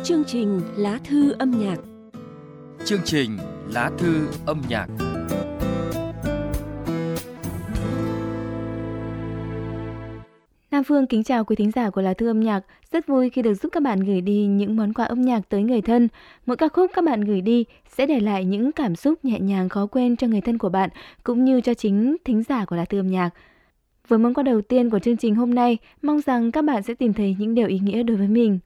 Chương trình Lá thư âm nhạc. Chương trình Lá thư âm nhạc. Nam Phương kính chào quý thính giả của Lá thư âm nhạc. Rất vui khi được giúp các bạn gửi đi những món quà âm nhạc tới người thân. Mỗi ca khúc các bạn gửi đi sẽ để lại những cảm xúc nhẹ nhàng khó quên cho người thân của bạn, cũng như cho chính thính giả của Lá thư âm nhạc. Với món quà đầu tiên của chương trình hôm nay, mong rằng các bạn sẽ tìm thấy những điều ý nghĩa đối với mình.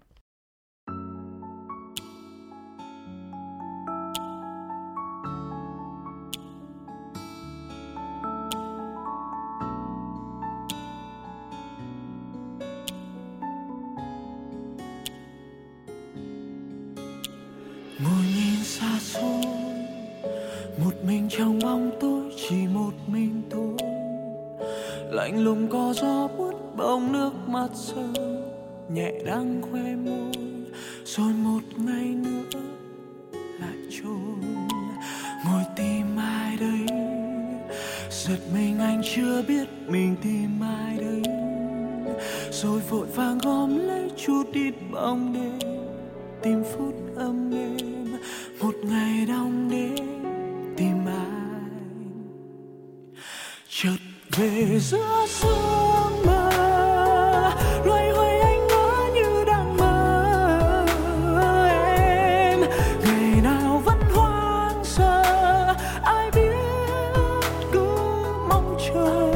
Ngồi nhìn xa xôi, một mình trong bóng tối, chỉ một mình tôi. Lạnh lùng có gió buốt bông nước mắt rơi, nhẹ đang khoe môi, rồi một ngày nữa lại trôi. Ngồi tìm ai đây, giật mình anh chưa biết mình tìm ai đây. Rồi vội vàng gom lấy chút ít bóng đêm, tìm phút âm êm, một ngày đông đến tìm ai. Chợt về giữa sương mơ, loay hoay anh ngỡ như đang mơ em. Ngày nào vẫn hoang sơ, ai biết cứ mong chờ.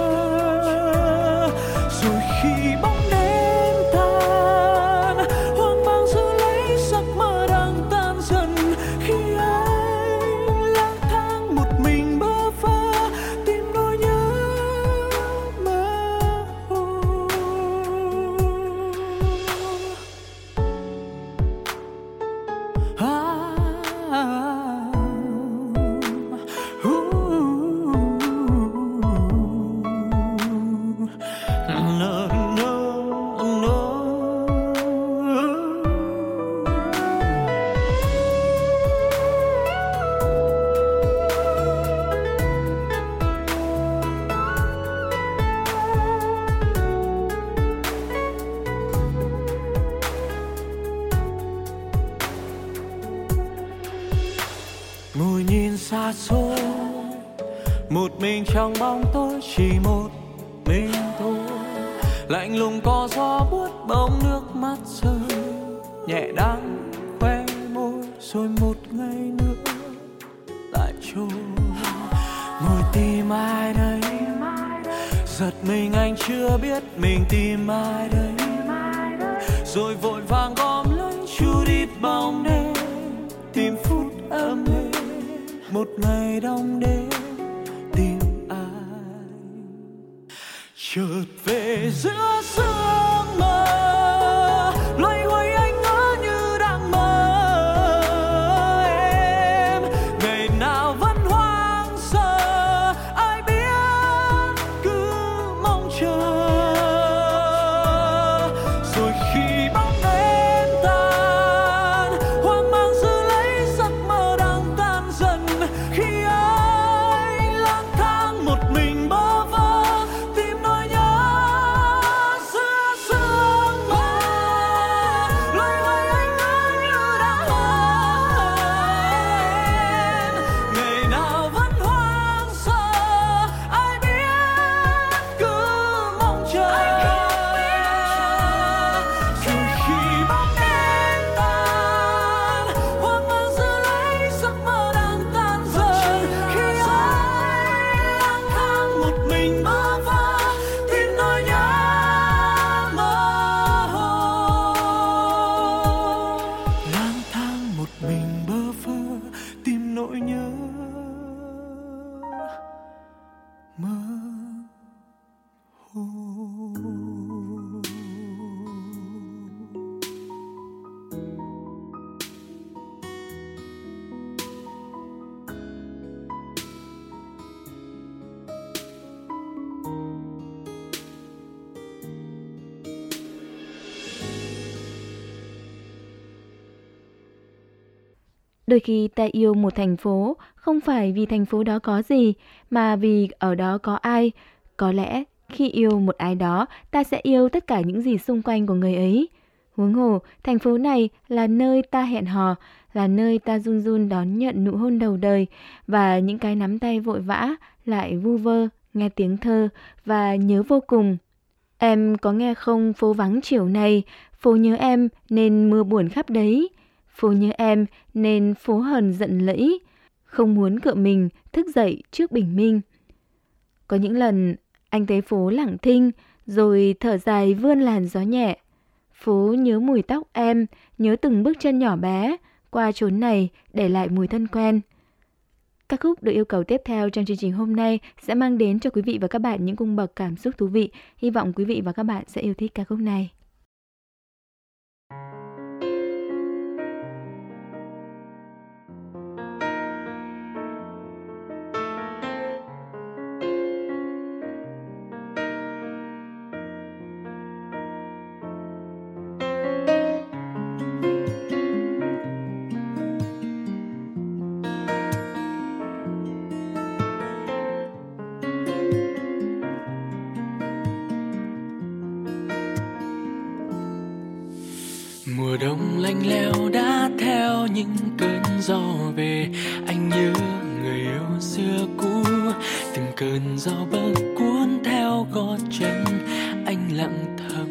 Rồi khi bóng đêm tan, hoang mang giữ lấy giấc mơ đang tan dần. Khi anh lang thang một mình bơ vơ, tìm nỗi nhớ mơ hồ. No, no, no. Ngồi nhìn xa xôi, một mình trong bóng tối, chỉ một mình tôi. Lạnh lùng có gió buốt bông nước mắt rơi, nhẹ đắng khoe môi, rồi một ngày nữa lại trôi. Ngồi tìm ai đây, giật mình anh chưa biết mình tìm ai đây. Rồi vội vàng gom lấy chút ít bóng đêm, tìm phút âm êm, một ngày đông đến tìm ai. Chợt về giữa sương mơ, loay hoay anh ngỡ như đang mơ em. Ngày nào vẫn hoang sơ, ai biết cứ mong chờ. Rồi khi bóng đêm tan, hoang mang giữ lấy giấc mơ đang tan dần. Khi anh lang thang một mình bơ vơ, tìm nỗi nhớ giữa sương mơ. Loay hoay anh ngỡ như đang mơ em. Ngày nào vẫn hoang sơ, ai biết cứ mong chờ. Rồi khi bóng đêm tan, hoang mang giữ lấy giấc mơ đang tan dần. Khi anh lang thang một mình bơ vơ, tìm nỗi nhớ mơ hồ. Lang thang một mình bơ vơ, tìm nỗi nhớ mơ hồ. Đôi khi ta yêu một thành phố không phải vì thành phố đó có gì, mà vì ở đó có ai. Có lẽ khi yêu một ai đó, ta sẽ yêu tất cả những gì xung quanh của người ấy. Huống hồ, thành phố này là nơi ta hẹn hò, là nơi ta run run đón nhận nụ hôn đầu đời, và những cái nắm tay vội vã lại vu vơ, nghe tiếng thơ và nhớ vô cùng. Em có nghe không phố vắng chiều này, phố nhớ em nên mưa buồn khắp đấy, phố nhớ em nên phố hờn giận lẫy, không muốn cựa mình thức dậy trước bình minh. Có những lần anh thấy phố lặng thinh, rồi thở dài vươn làn gió nhẹ. Phố nhớ mùi tóc em, nhớ từng bước chân nhỏ bé qua chốn này để lại mùi thân quen. Các khúc được yêu cầu tiếp theo trong chương trình hôm nay sẽ mang đến cho quý vị và các bạn những cung bậc cảm xúc thú vị. Hy vọng quý vị và các bạn sẽ yêu thích ca khúc này. Mùa đông lạnh lẽo đã theo những cơn gió về, anh nhớ người yêu xưa cũ. Từng cơn gió bấc cuốn theo gót chân anh lặng thầm.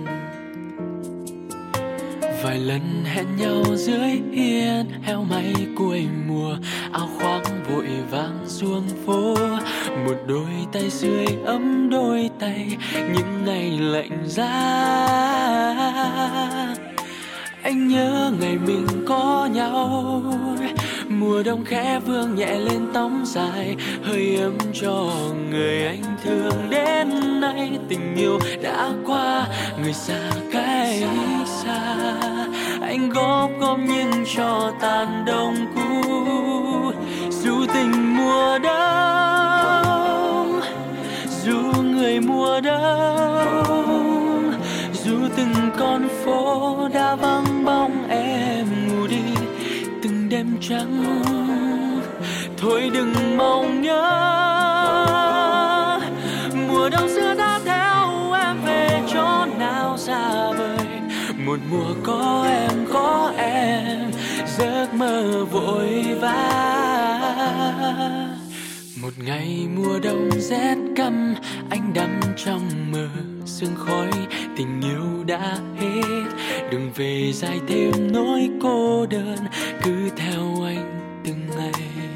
Vài lần hẹn nhau dưới hiên heo may cuối mùa, áo khoác vội vàng xuống phố. Một đôi tay sưởi ấm đôi tay những ngày lạnh giá. Anh nhớ ngày mình có nhau, mùa đông khẽ vương nhẹ lên tóc dài, hơi ấm cho người anh thương. Đến nay tình yêu đã qua, người xa cách xa. Anh góp nhưng cho tàn đông cũ. Dù tình mùa đông, dù người mùa đông, dù từng con phố đã vắng bóng em ngủ đi từng đêm trắng. Thôi đừng mong nhớ, mùa đông xưa đã theo em về chỗ nào xa vời. Một mùa có em, giấc mơ vội vã. Một ngày mùa đông rét căm, anh đắm trong mơ sương khói. Tình yêu đã hết, đừng về dài thêm nỗi cô đơn, cứ theo anh từng ngày.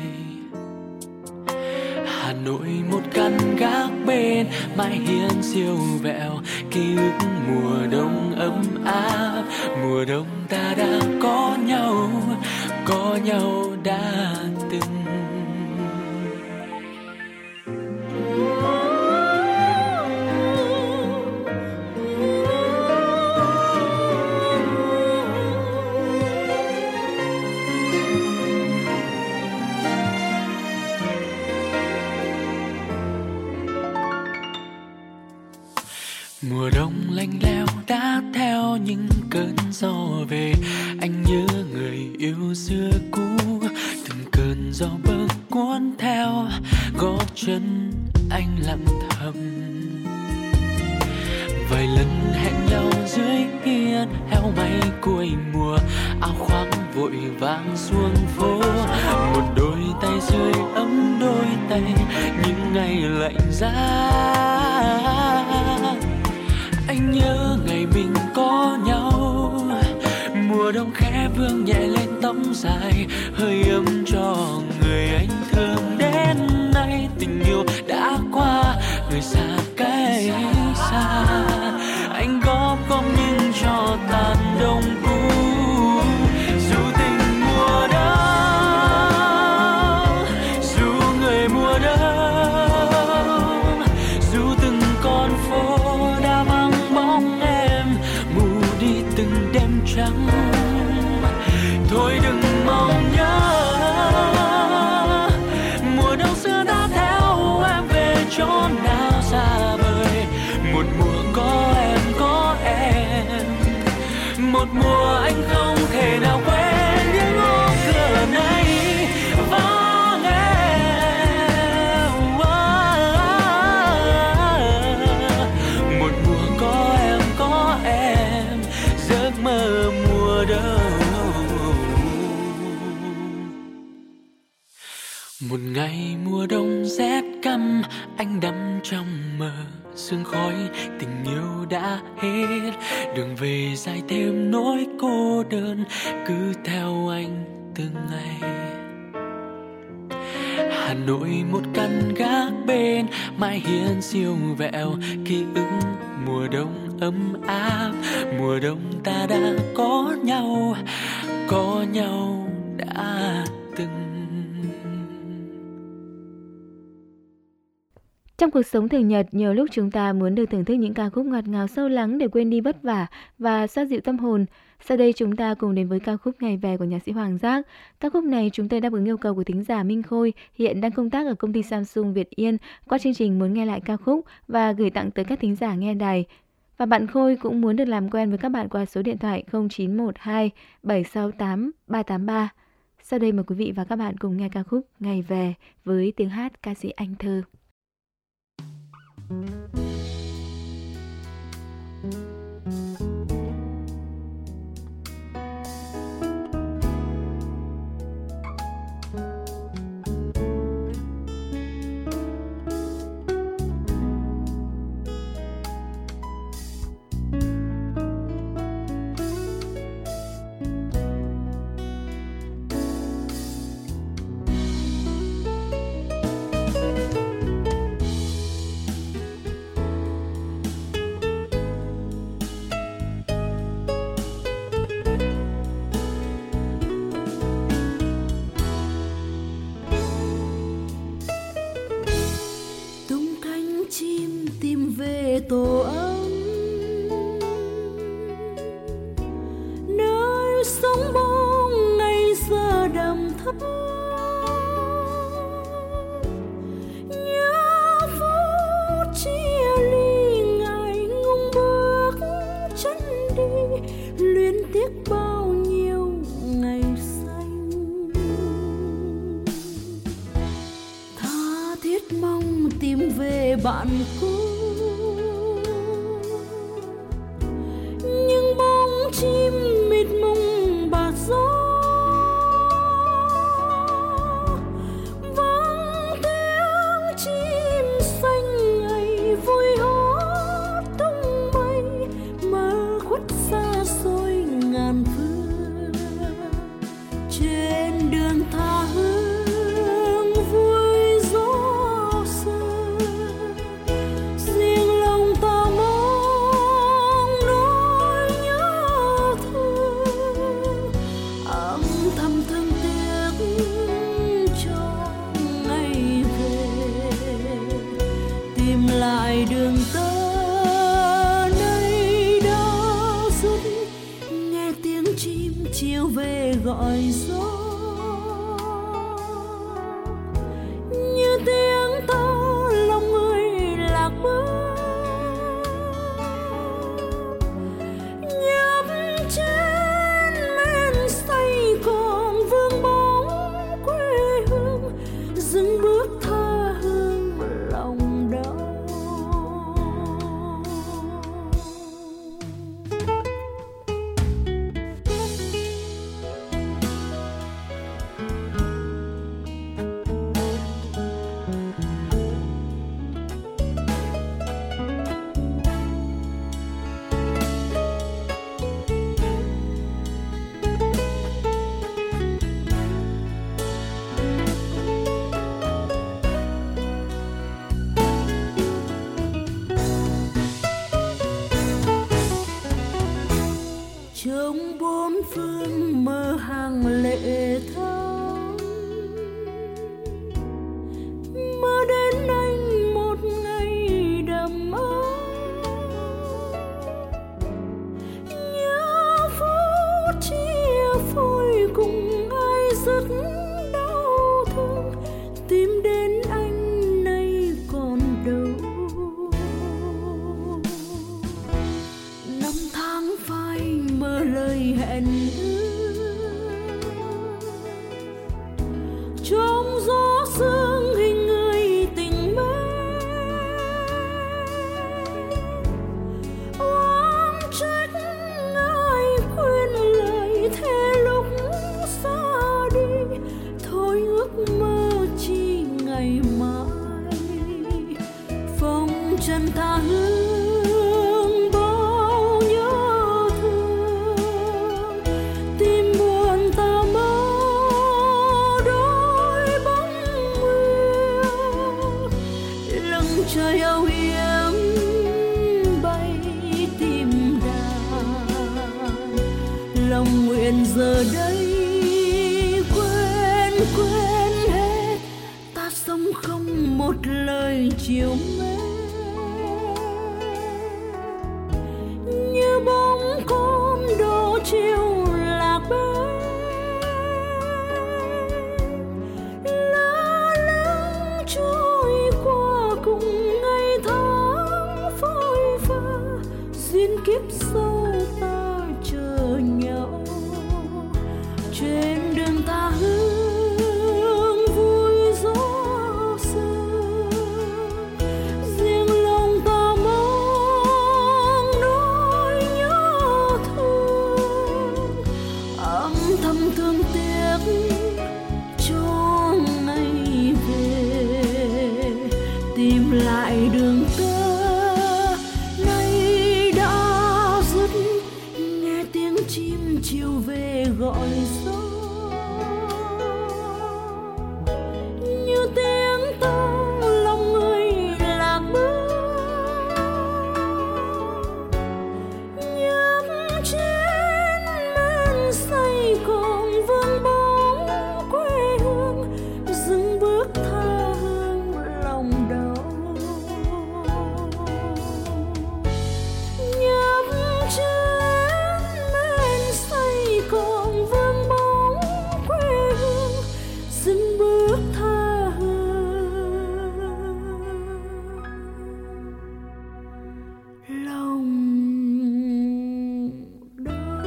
Hà Nội một căn gác bên, mái hiên siêu vẹo, ký ức mùa đông ấm áp. Mùa đông ta đã có nhau đã từng. Mùa đông lạnh lẽo đã theo những cơn gió về, anh nhớ người yêu xưa cũ. Từng cơn gió bấc cuốn theo gót chân anh lặng thầm. Vài lần hẹn nhau dưới hiên heo may cuối mùa, áo khoác vội vàng xuống phố. Một đôi tay rơi ấm đôi tay những ngày lạnh giá. Anh nhớ ngày mình có nhau, mùa đông khẽ vương nhẹ lên tóc dài, hơi ấm cho người anh thương. Đến nay tình yêu đã qua, người xa cách xa. Anh góp nhưng cho tàn đông cũ. Dù tình mùa đông, dù người mùa đông, dù từng con phố đã vắng bóng em, mù đi từng đêm trắng. Thôi đừng mong nhớ, mùa đông xưa đã theo em về chỗ nào xa vời. Một mùa có anh đắm trong mờ sương khói, tình yêu đã hết, đường về dài thêm nỗi cô đơn, cứ theo anh từng ngày. Hà Nội một căn gác bên, mãi hiên siêu vẹo ký ức mùa đông ấm áp, mùa đông ta đã có nhau đã từng. Trong cuộc sống thường nhật, nhiều lúc chúng ta muốn được thưởng thức những ca khúc ngọt ngào sâu lắng để quên đi vất vả và xoa dịu tâm hồn. Sau đây chúng ta cùng đến với ca khúc Ngày Về của nhạc sĩ Hoàng Giác. Ca khúc này chúng tôi đáp ứng yêu cầu của thính giả Minh Khôi, hiện đang công tác ở công ty Samsung Việt Yên, qua chương trình muốn nghe lại ca khúc và gửi tặng tới các thính giả nghe đài. Và bạn Khôi cũng muốn được làm quen với các bạn qua số điện thoại 0912 768 383. Sau đây mời quý vị và các bạn cùng nghe ca khúc Ngày Về với tiếng hát ca sĩ Anh Thơ. tổ ấm nơi sống bóng ngày giờ đầm thấp, nhớ phút chia ly ngày ngông bước chân đi, luyến tiếc bao nhiêu ngày xanh, tha thiết mong tìm về bạn cũ. Chim mịt mùng bạc gió, vang tiếng chim xanh ngày vui hót tung bay, mơ khuất xa xôi ngàn phương trên đường tha hương vui gió sơ, riêng lòng ta thầm thương tiếc cho ngày về, tìm lại đường tơ nơi đó dứt, nghe tiếng chim chiều về gọi gió, như tiếng tơ lòng người lạc bước, nhấp trên men say còn vương bóng quê hương, dừng bước tha hương lòng đau. Trong bốn phương mơ hàng lệ thắm, mơ đến anh một ngày đầm ấm, nhớ phút chia phôi cùng ai rất đau thương, tìm đến anh nay còn đâu. Năm tháng phai mơ lời hẹn ước, trong gió sương hình người tình mê, oán trách ai khuyên lời thề lúc xa đi, thôi ước mơ chi ngày mai, hương bao nhớ thương, tim buồn ta mơ đôi bóng nguyên, lưng trời âu yếm bay tìm đàn, lòng nguyện giờ đây quên hết, ta sống không một lời chiều mến, như bóng con đổ chiều lạc bên, lá lắng trôi qua cùng ngày tháng phôi pha, duyên kiếp sau ta chờ nhau, trên đường ta hương vui gió sương, riêng lòng ta mong nỗi nhớ thương, âm thầm thương tiếc cho ngày về, tìm lại đường tơ nay đã dứt, nghe tiếng chim chiều về gọi gió, như tiếng tông lòng người lạc bước, nhấp trên men say còn vương bóng quê hương, dừng bước tha hương lòng đau, nhấp trên men say còn vương bóng quê hương, dừng bước tha hương lòng đau.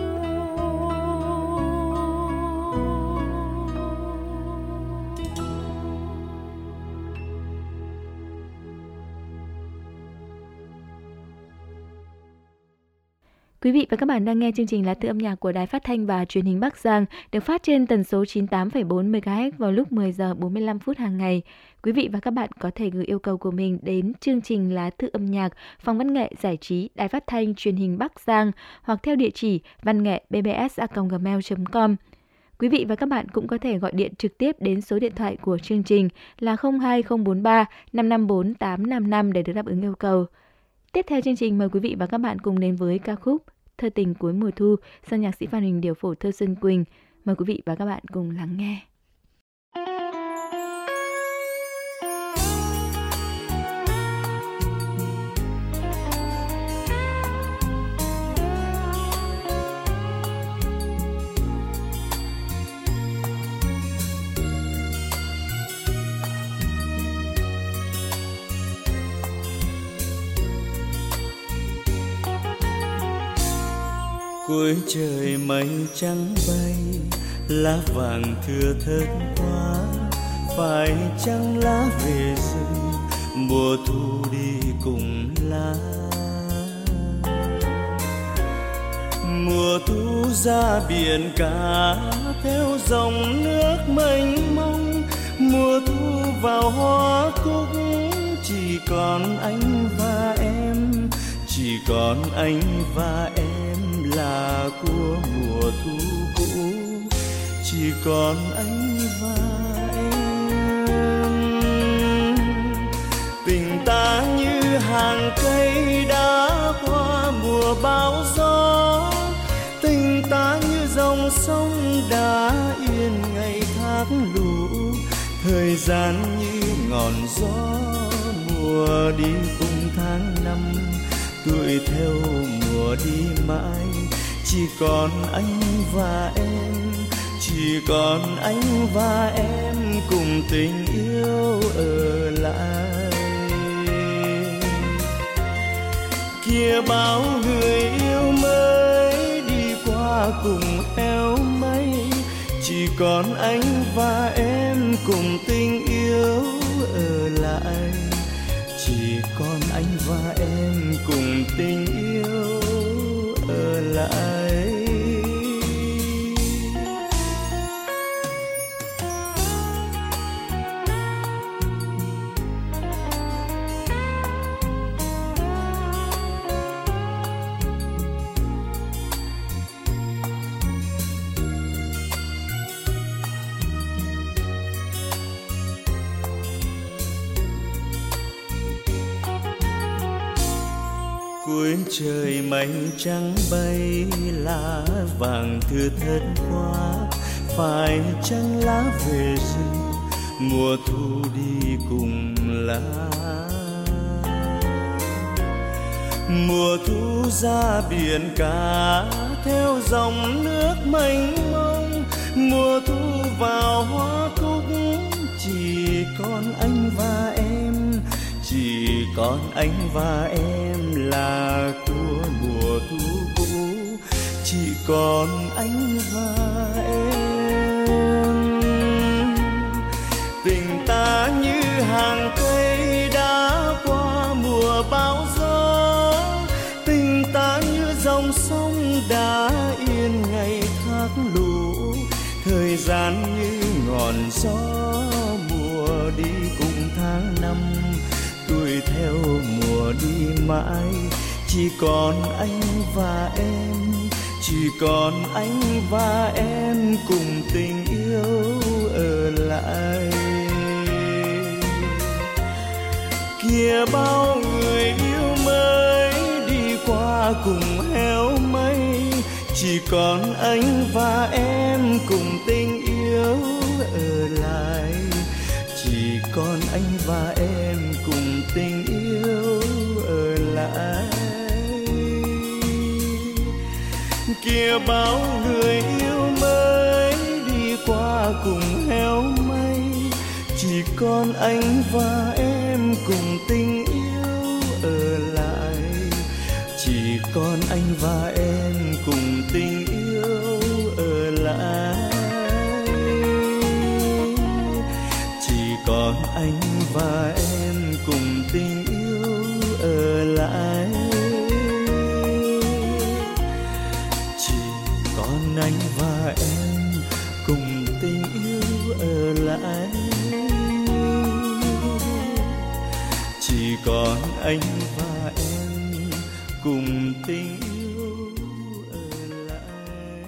Quý vị và các bạn đang nghe chương trình Lá Thư âm nhạc của Đài Phát thanh và Truyền hình Bắc Giang, được phát trên tần số 98,4 MHz vào lúc 10 giờ 45 phút hàng ngày. Quý vị và các bạn có thể gửi yêu cầu của mình đến chương trình Lá Thư âm nhạc, Phòng Văn nghệ Giải trí Đài Phát thanh Truyền hình Bắc Giang hoặc theo địa chỉ vannghe@bbs.gmail.com. Quý vị và các bạn cũng có thể gọi điện trực tiếp đến số điện thoại của chương trình là 02043 554 855 để được đáp ứng yêu cầu. Tiếp theo chương trình, mời quý vị và các bạn cùng đến với ca khúc Thơ tình cuối mùa thu do nhạc sĩ Phan Huỳnh điều phổ thơ Xuân Quỳnh. Mời quý vị và các bạn cùng lắng nghe. Cuối trời mây trắng bay, lá vàng thưa thớt quá, phải chăng lá về rừng, mùa thu đi cùng lá. Mùa thu ra biển cả theo dòng nước mênh mông, mùa thu vào hoa cúc, chỉ còn anh và em, chỉ còn anh và em là của mùa thu cũ, chỉ còn anh và em. Tình ta như hàng cây đã qua mùa bão gió, tình ta như dòng sông đã yên ngày thác lũ, thời gian như ngọn gió mùa đi cùng tháng năm, tuổi theo mùa đi mãi, chỉ còn anh và em, chỉ còn anh và em cùng tình yêu ở lại. Kia bao người yêu mới đi qua cùng eo mây, chỉ còn anh và em cùng tình yêu ở lại, chỉ còn anh và em cùng tình yêu ở lại. Cuối trời mây trắng bay, lá vàng thưa thớt quá, phải chăng lá về rừng, mùa thu đi cùng lá. Mùa thu ra biển cả, theo dòng nước mênh mông, mùa thu vào hoa cúc, chỉ còn anh và em, chỉ còn anh và em là của mùa thu cũ, chỉ còn anh và em. Tình ta như hàng cây đã qua mùa bão gió, tình ta như dòng sông đã yên ngày thác lũ, thời gian như ngọn gió mùa đi cùng tháng năm, tuổi theo mùa đi mãi, chỉ còn anh và em, chỉ còn anh và em cùng tình yêu ở lại. Kìa bao người yêu mới đi qua cùng héo mây, chỉ còn anh và em cùng tình yêu ở lại, chỉ còn anh và em cùng tình yêu ở lại. Kìa bao người yêu mới đi qua cùng héo mây, chỉ còn anh và em cùng tình yêu ở lại, chỉ còn anh và em cùng tình yêu ở lại, chỉ còn anh và em cùng tình yêu ở lại, chỉ còn anh và em cùng tình yêu ở lại, chỉ còn anh và em cùng tình yêu ở lại.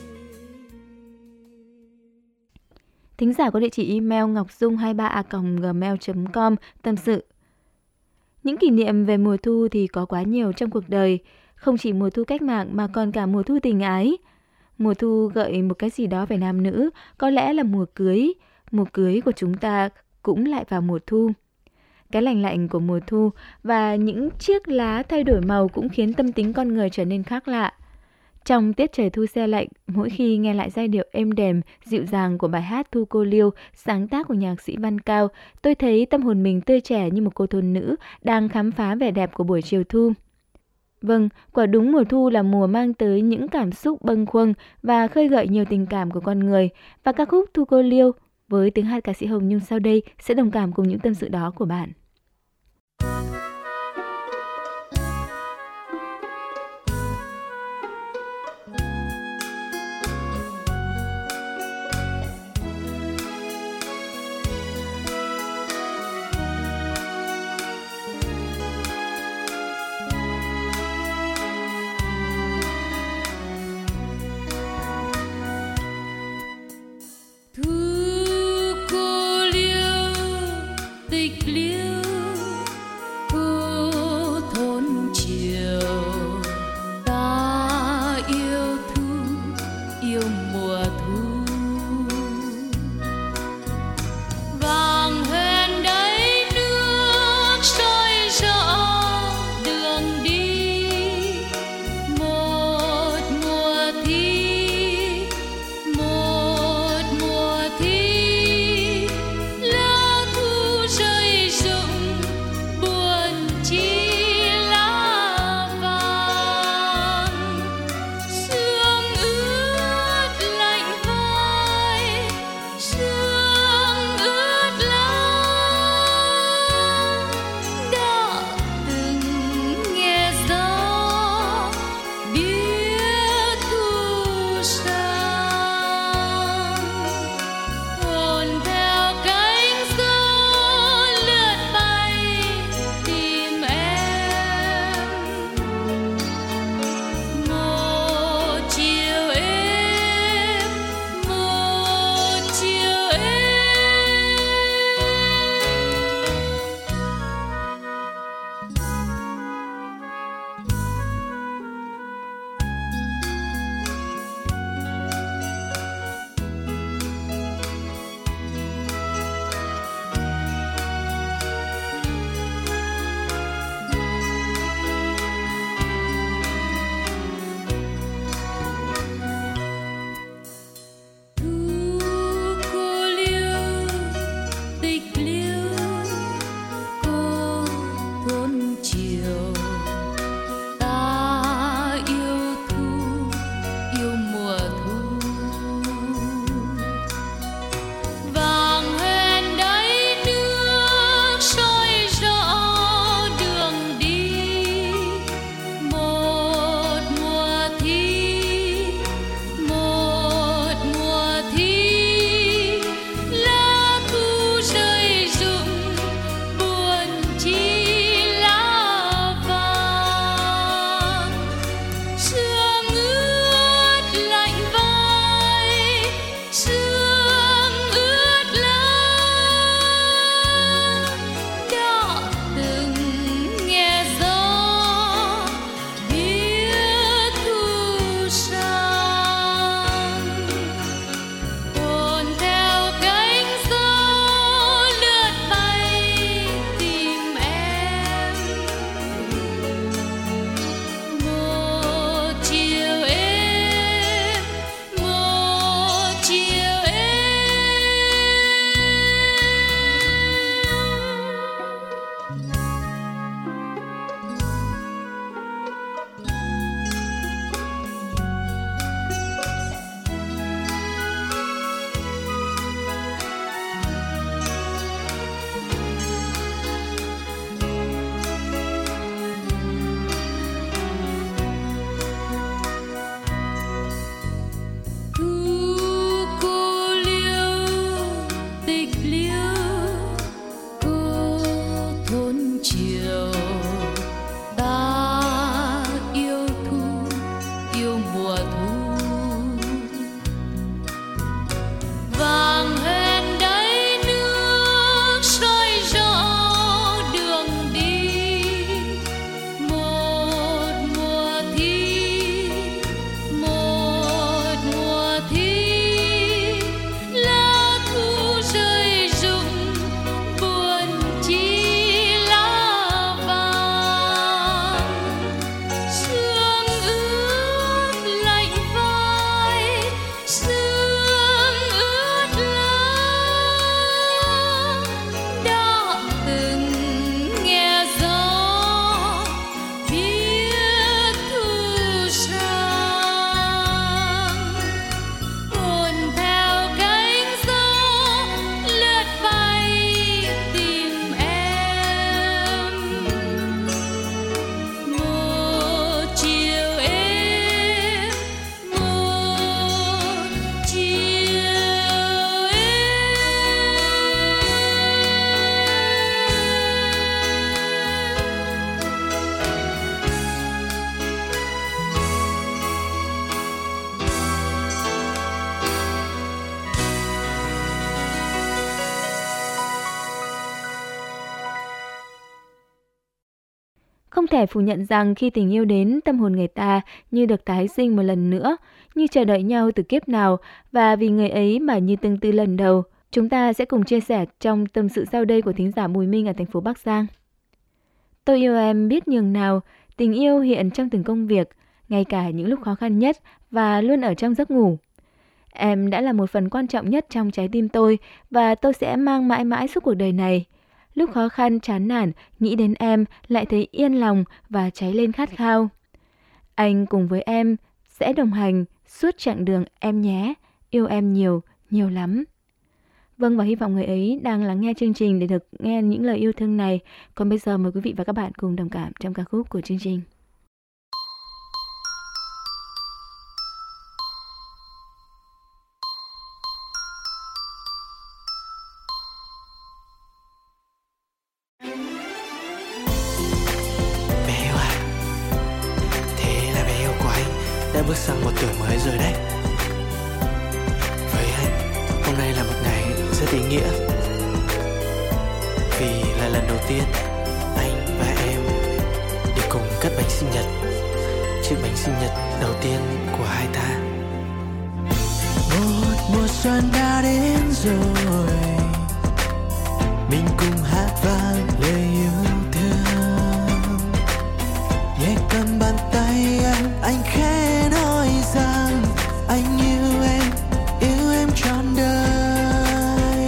Thính giả có địa chỉ email ngocdung23a@gmail.com tâm sự. Những kỷ niệm về mùa thu thì có quá nhiều trong cuộc đời, không chỉ mùa thu cách mạng mà còn cả mùa thu tình ái. Mùa thu gợi một cái gì đó về nam nữ, có lẽ là mùa cưới của chúng ta cũng lại vào mùa thu. Cái lạnh lạnh của mùa thu và những chiếc lá thay đổi màu cũng khiến tâm tính con người trở nên khác lạ. Trong tiết trời thu se lạnh, mỗi khi nghe lại giai điệu êm đềm, dịu dàng của bài hát Thu Cô Liêu, sáng tác của nhạc sĩ Văn Cao, tôi thấy tâm hồn mình tươi trẻ như một cô thôn nữ đang khám phá vẻ đẹp của buổi chiều thu. Vâng, quả đúng mùa thu là mùa mang tới những cảm xúc bâng khuâng và khơi gợi nhiều tình cảm của con người. Và ca khúc Thu Cô Liêu với tiếng hát ca sĩ Hồng Nhung sau đây sẽ đồng cảm cùng những tâm sự đó của bạn. Thu cô liêu tịch liêu Không thể phủ nhận rằng khi tình yêu đến, tâm hồn người ta như được tái sinh một lần nữa, như chờ đợi nhau từ kiếp nào, và vì người ấy mà như tương tư lần đầu. Chúng ta sẽ cùng chia sẻ trong tâm sự sau đây của thính giả Bùi Minh ở thành phố Bắc Giang. Tôi yêu em biết nhường nào, tình yêu hiện trong từng công việc, ngay cả những lúc khó khăn nhất và luôn ở trong giấc ngủ. Em đã là một phần quan trọng nhất trong trái tim tôi và tôi sẽ mang mãi mãi suốt cuộc đời này. Lúc khó khăn, chán nản, nghĩ đến em lại thấy yên lòng và cháy lên khát khao. Anh cùng với em sẽ đồng hành suốt chặng đường em nhé, yêu em nhiều, nhiều lắm. Vâng, và hy vọng người ấy đang lắng nghe chương trình để được nghe những lời yêu thương này. Còn bây giờ mời quý vị và các bạn cùng đồng cảm trong ca khúc của chương trình. Bé yêu à, thế là bé yêu của anh đã bước sang một tuổi mới rồi đấy. Với anh, hôm nay là một ngày rất ý nghĩa, vì là lần đầu tiên anh và em đi cùng cắt bánh sinh nhật, chiếc bánh sinh nhật đầu tiên của hai ta. Một mùa xuân đã đến rồi, mình cùng hát vang lời yêu thương. Nhẹ cầm bàn tay anh khẽ nói rằng anh yêu em trọn đời.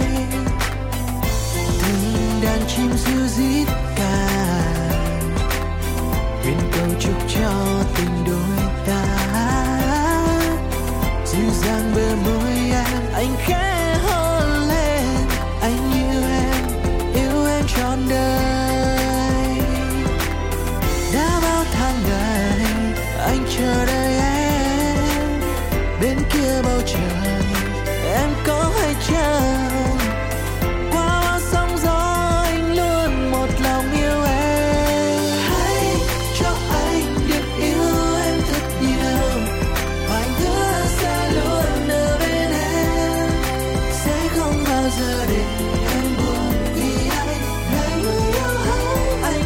Từng đàn chim ríu rít ca, nguyện cầu chúc cho tình đôi ta. Dịu dàng bờ môi anh khẽ hôn lên, anh yêu em trọn đời. Đã bao tháng ngày anh chờ đợi em, bên kia bầu trời em có hay chăng? Qua bao sóng gió anh luôn một lòng yêu em. Hãy cho anh được yêu em thật nhiều, và anh hứa sẽ luôn ở bên em, sẽ không bao giờ để em buồn vì anh là người yêu hỡi. Anh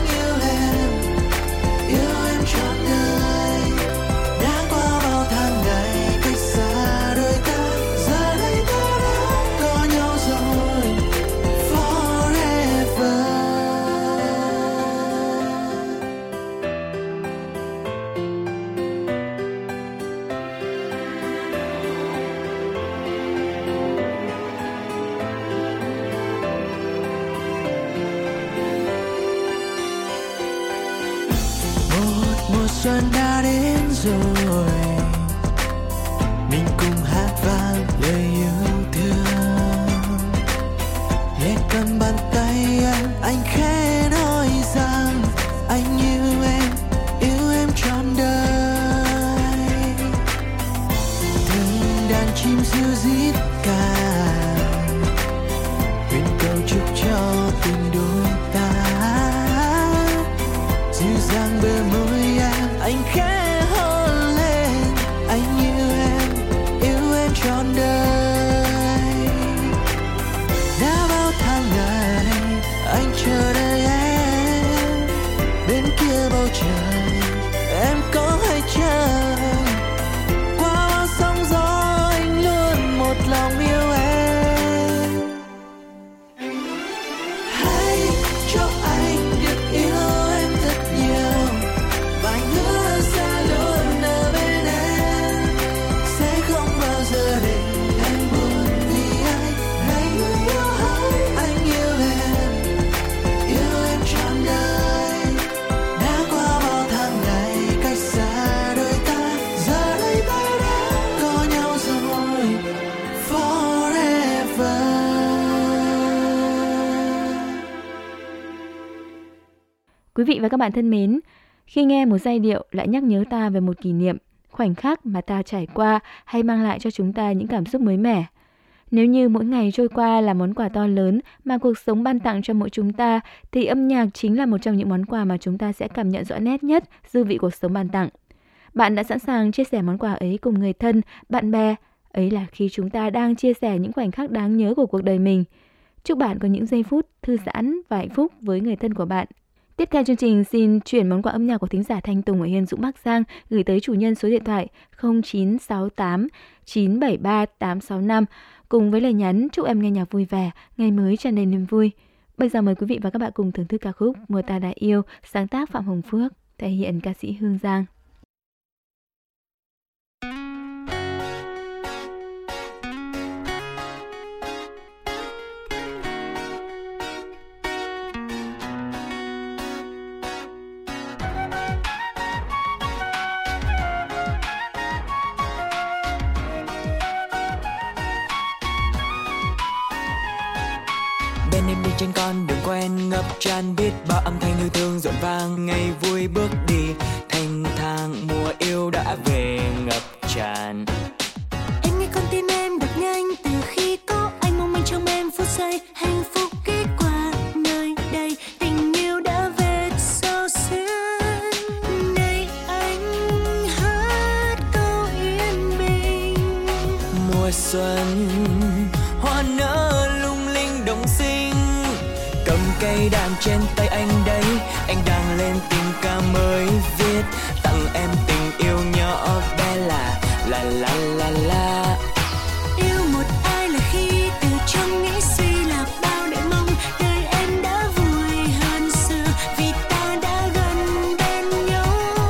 yêu em trọn đời. Đã qua bao tháng ngày cách xa đôi ta, giờ đây ta đã có nhau rồi forever. Một mùa xuân đã đến rồi, mình cùng hát vang lời yêu thương. Nhẹ cầm bàn tay anh khẽ nói rằng anh yêu em trọn đời. Từng đàn chim ríu rít ca, nguyện cầu chúc cho tình đôi ta. Dịu dàng bờ môi anh khẽ hôn lên, anh yêu em trọn đời. Đã bao tháng ngày anh chờ đợi em, bên kia bầu trời em có hay chăng? Qua bao sóng gió anh luôn một lòng yêu em. Hãy cho anh được yêu em thật nhiều, và anh hứa sẽ luôn ở bên em, sẽ không bao giờ để em buồn vì anh là người yêu hỡi. Anh yêu em trọn đời. Đã qua bao tháng ngày cách xa đôi ta, giờ đây ta đã có nhau rồi forever. Quý vị và các bạn thân mến, khi nghe một giai điệu lại nhắc nhớ ta về một kỷ niệm, khoảnh khắc mà ta trải qua hay mang lại cho chúng ta những cảm xúc mới mẻ. Nếu như mỗi ngày trôi qua là món quà to lớn mà cuộc sống ban tặng cho mỗi chúng ta, thì âm nhạc chính là một trong những món quà mà chúng ta sẽ cảm nhận rõ nét nhất dư vị cuộc sống ban tặng. Bạn đã sẵn sàng chia sẻ món quà ấy cùng người thân, bạn bè. Ấy là khi chúng ta đang chia sẻ những khoảnh khắc đáng nhớ của cuộc đời mình. Chúc bạn có những giây phút thư giãn và hạnh phúc với người thân của bạn. Tiếp theo chương trình xin chuyển món quà âm nhạc của thính giả Thanh Tùng ở Yên Dũng Bắc Giang gửi tới chủ nhân số điện thoại 0968 973 865 cùng với lời nhắn chúc em nghe nhạc vui vẻ, ngày mới tràn đầy niềm vui. Bây giờ mời quý vị và các bạn cùng thưởng thức ca khúc Mùa Ta Đã Yêu, sáng tác Phạm Hồng Phước, thể hiện ca sĩ Hương Giang. Bên em đi trên con đường quen ngập tràn biết bao âm thanh yêu thương rộn vang, ngày vui bước đi thanh thang, mùa yêu đã về ngập tràn. Em nghe con tim em đập nhanh từ khi có anh, mong manh trong em phút giây hạnh phúc ghé qua nơi đây, tình yêu đã về sao xuyên. Này anh hát câu yên bình. Mùa xuân hoa nở lung linh đồng xinh, cầm cây đàn trên tay anh đấy, anh đang lên tình ca mới viết tặng em tình yêu nhỏ bé là la la la la. Yêu một ai là khi từ trong nghĩ suy là bao để mong, đời em đã vui hơn xưa vì ta đã gần bên nhau.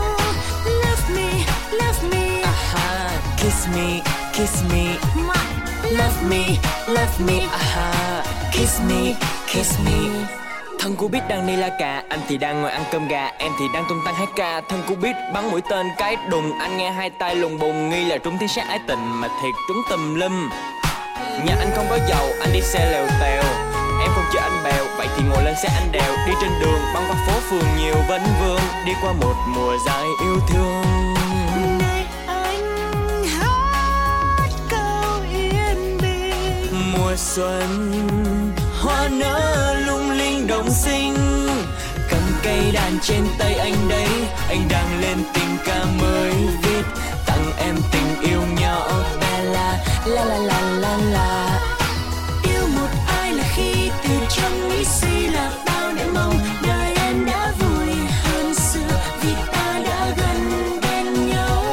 Love me, love me, Kiss me, kiss me, love me, love me, kiss me, kiss me. Thân cô biết đang đi la cà, anh thì đang ngồi ăn cơm gà, em thì đang tung tăng hát ca. Thân cô biết bắn mũi tên cái đùng, anh nghe hai tay lùng bùng nghi là trúng thiên sát ái tình mà thiệt trúng tùm lum. Nhà anh không có dầu, anh đi xe lèo tèo, em không chở anh bèo, vậy thì ngồi lên xe anh đèo. Đi trên đường băng qua phố phường nhiều vấn vương, đi qua một mùa dài yêu thương. này anh hát câu yên bình. Mùa xuân hoa nở lung linh đồng xinh, cầm cây đàn trên tay anh đấy, anh đang lên tình ca mới viết tặng em tình yêu nhỏ bé la la la la la la. Yêu một ai là khi từ trong nghĩ suy là bao để mong, đời em đã vui hơn xưa vì ta đã gần bên nhau.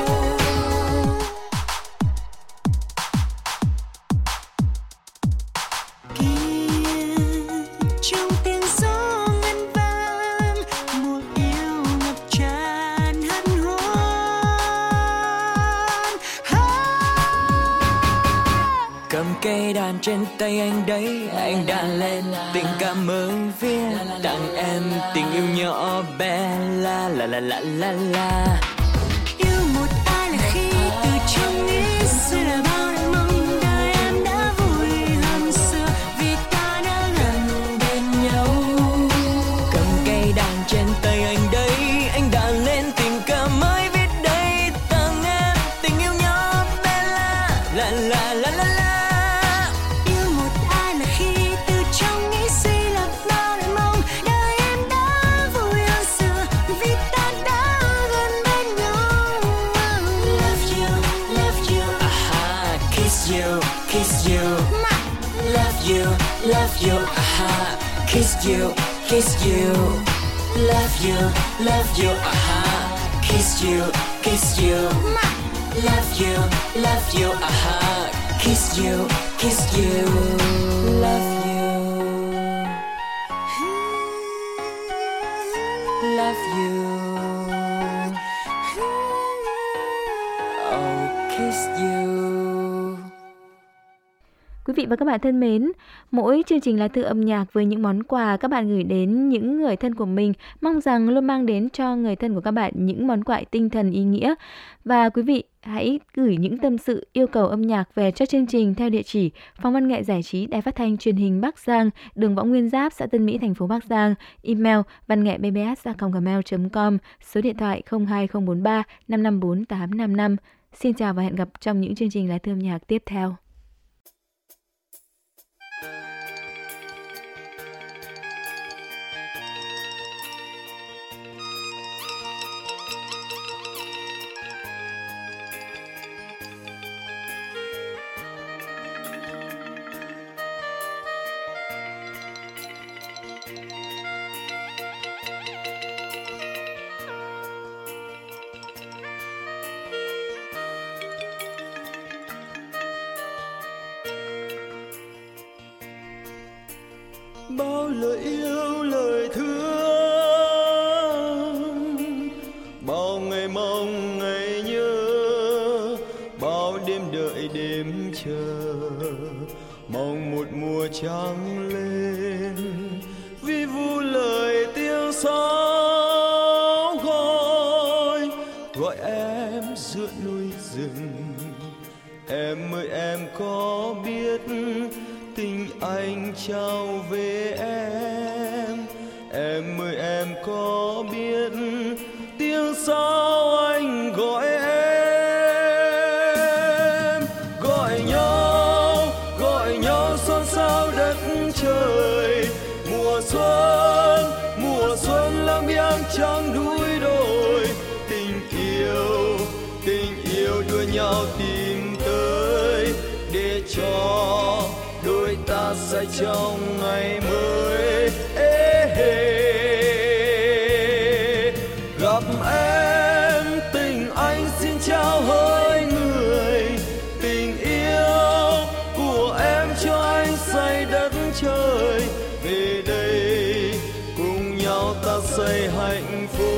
Trong tiếng gió ngân vang, mùa yêu ngập tràn hân hoan. Cầm cây đàn trên tay anh đấy, anh đã lên tình ca mới viết tặng em tình yêu nhỏ bé la la la la la la. Yêu một ai là khi từ trong nghĩ suy là bao để mong, đời em đã vui hơn xưa vì ta đã gần bên nhau. Cầm cây đàn trên tay anh đấy, anh đã lên tình ca mới viết đây tặng em tình yêu nhỏ bé la la la la la. Yêu một ai là khi từ trong nghĩ suy là bao để mong, đời em đã vui hơn xưa vì ta đã gần bên nhau. Love you, Kiss you, kiss you, love you, kiss you, kiss you, love you, kiss you, kiss you, love you, kiss you, kiss you, love you, love you, oh kiss you. Quý vị và các bạn thân mến, mỗi chương trình Lá Thư âm nhạc với những món quà các bạn gửi đến những người thân của mình, mong rằng luôn mang đến cho người thân của các bạn những món quà tinh thần ý nghĩa. Và quý vị hãy gửi những tâm sự, yêu cầu âm nhạc về cho chương trình theo địa chỉ Phòng Văn nghệ Giải trí Đài Phát thanh Truyền hình Bắc Giang, đường Võ Nguyên Giáp, xã Tân Mỹ, thành phố Bắc Giang, email vannghebbs@gmail.com, số điện thoại 02043 554 855. Xin chào và hẹn gặp trong những chương trình Lá Thư âm nhạc tiếp theo. bao lời yêu lời thương, bao ngày mong ngày nhớ, bao đêm đợi đêm chờ, mong một mùa trăng lên vi vu lời tiếng sáo gọi em giữa núi rừng. Em ơi em có biết tình anh trao về em ơi em có biết tiếng sao anh gọi em, gọi nhau xôn xao đất trời. Mùa xuân lang biếng trắng núi đồi, tình yêu đua nhau tìm tới để cho đôi ta say trong ngày mới. Gặp em tình anh xin trao hơi người, tình yêu của em cho anh say đất trời. Về đây cùng nhau ta xây hạnh phúc.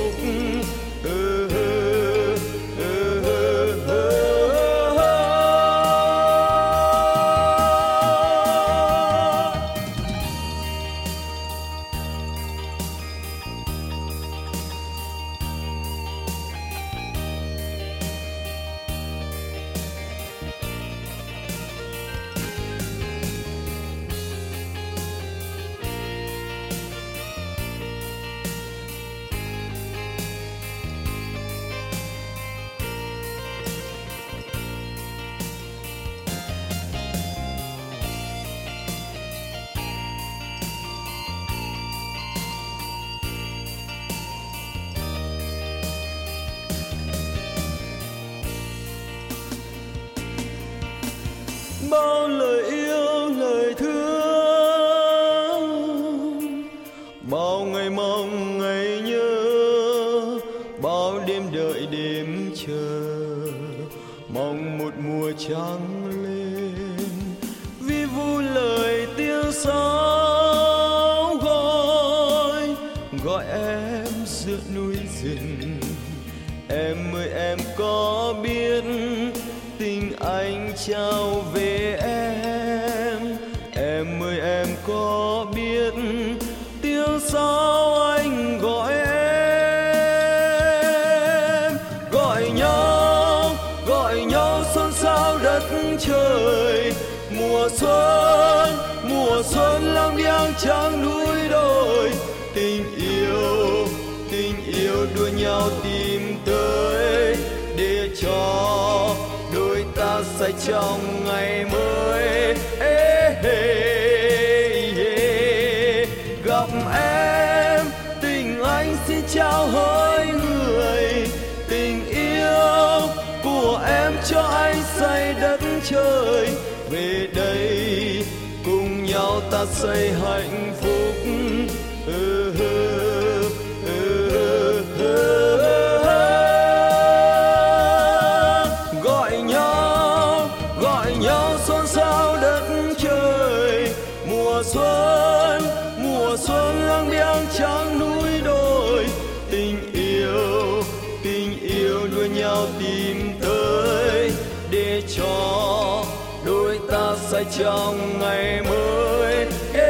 Bao lời yêu lời thương, bao ngày mong ngày nhớ, bao đêm đợi đêm chờ, mong một mùa trăng lên vi vu lời tiếng sáo gọi em giữa núi rừng. Em ơi em có biết tình anh trao về em ơi em có biết tiếng sao anh gọi em, gọi nhau xôn xao đất trời. Mùa xuân lang biếng trắng núi đồi, tình yêu đua nhau tìm tới để cho đôi ta say trong ngày mới. Gặp em tình anh xin trao hơi người, tình yêu của em cho anh say đất trời. Về đây cùng nhau ta xây hạnh phúc. Gọi nhau xôn xao đất trời. Mùa xuân lang biếng trắng núi đồi, tình yêu đua nhau tìm tới để cho đôi ta say trong ngày mới.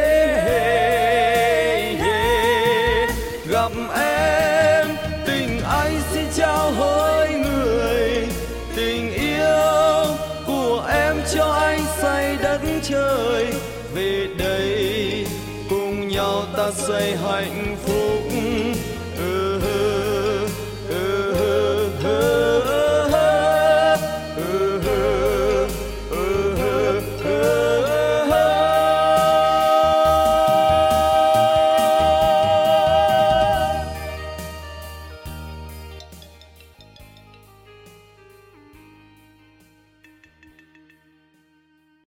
Gặp em tình anh xin trao hơi người, tình yêu của em cho anh say đất trời. Về đây cùng nhau ta xây hạnh